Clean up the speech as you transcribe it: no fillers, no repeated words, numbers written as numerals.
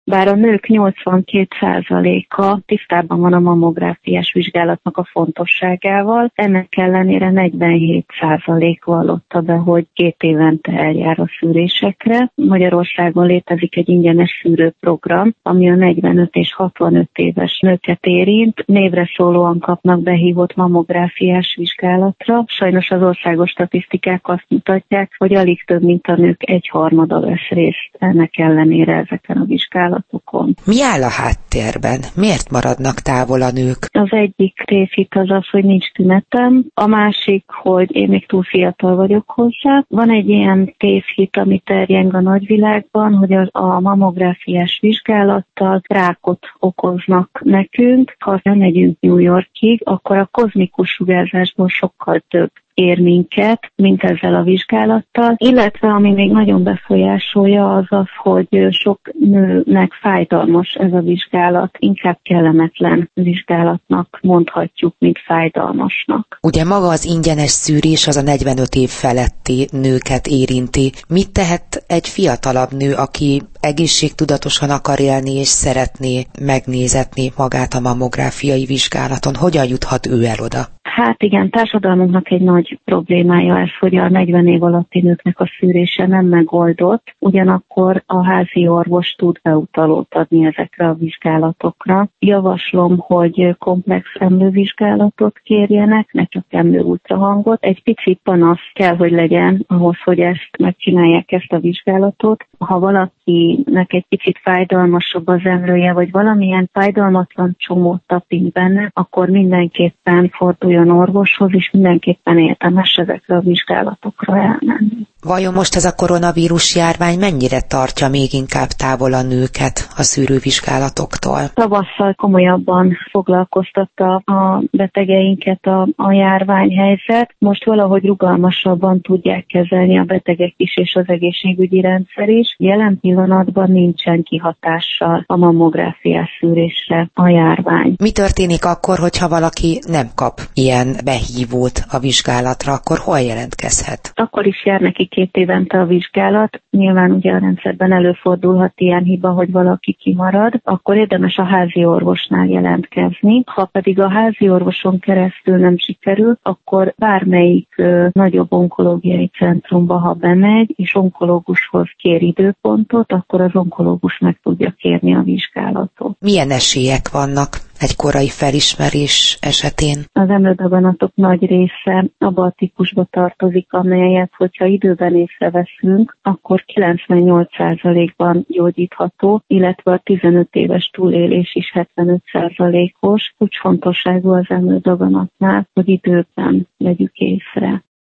Bár a nők 82%-a tisztában van a mammográfiás vizsgálatnak a fontosságával, ennek ellenére 47% vallotta be, hogy 2 évente eljár a szűrésekre. Magyarországon létezik egy ingyenes szűrőprogram, ami a 45 és 65 éves nőket érint. Névre szólóan kapnak behívott mammográfiás vizsgálatra. Sajnos az országos statisztikák azt mutatják, hogy alig több, mint a nők 1/3 vesz részt ennek ellenére ezeken a vizsgálatokon. Mi áll a háttérben? Miért maradnak távol a nők? Az egyik tévhit az, hogy nincs tünetem, a másik, hogy én még túl fiatal vagyok hozzá. Van egy ilyen tévhit, ami terjeng a nagyvilágban, hogy a mammográfiás vizsgálattal rákot okoznak nekünk. Ha nem megyünk New Yorkig, akkor a kozmikus sugárzásból sokkal több ér minket, mint ezzel a vizsgálattal, illetve ami még nagyon befolyásolja az, hogy sok nőnek fájdalmas ez a vizsgálat, inkább kellemetlen vizsgálatnak mondhatjuk, mint fájdalmasnak. Ugye maga az ingyenes szűrés az a 45 év feletti nőket érinti. Mit tehet egy fiatalabb nő, aki egészségtudatosan akar élni és szeretné megnézetni magát a mammográfiai vizsgálaton? Hogyan juthat ő el oda? Hát igen, társadalmunknak egy nagy problémája ez, hogy a 40 év alatti nőknek a szűrése nem megoldott, ugyanakkor a házi orvos tud beutalót adni ezekre a vizsgálatokra. Javaslom, hogy komplex emlővizsgálatot kérjenek, ne csak emlőultrahangot. Egy pici panasz kell, hogy legyen ahhoz, hogy ezt megcsinálják ezt a vizsgálatot. Ha valakinek egy picit fájdalmasabb az emlője, vagy valamilyen fájdalmatlan csomót tapint benne, akkor mindenképpen forduljon orvoshoz, és mindenképpen érdemes ezekre a vizsgálatokra elmenni. Vajon most ez a koronavírus járvány mennyire tartja még inkább távol a nőket a szűrővizsgálatoktól? Tavasszal komolyabban foglalkoztatta a betegeinket a járványhelyzet. Most valahogy rugalmasabban tudják kezelni a betegek is és az egészségügyi rendszer is. Jelen pillanatban nincsen kihatással a mammográfiás szűrésre a járvány. Mi történik akkor, hogyha valaki nem kap ilyen behívót a vizsgálatra, akkor hol jelentkezhet? Akkor is jár neki 2 évente a vizsgálat. Nyilván ugye a rendszerben előfordulhat ilyen hiba, hogy valaki kimarad, akkor érdemes a házi orvosnál jelentkezni. Ha pedig a házi orvoson keresztül nem sikerül, akkor bármelyik nagyobb onkológiai centrumba, ha bemegy, és onkológushoz kér időpontot, akkor az onkológus meg tudja kérni a vizsgálatot. Milyen esélyek vannak egy korai felismerés esetén? Az emlődaganatok nagy része abba a típusba tartozik, amelyet, hogyha időben észreveszünk, akkor 98%-ban gyógyítható, illetve a 15 éves túlélés is 75%-os. Kulcsfontosságú az emlődaganatnál, hogy időben vegyük észre.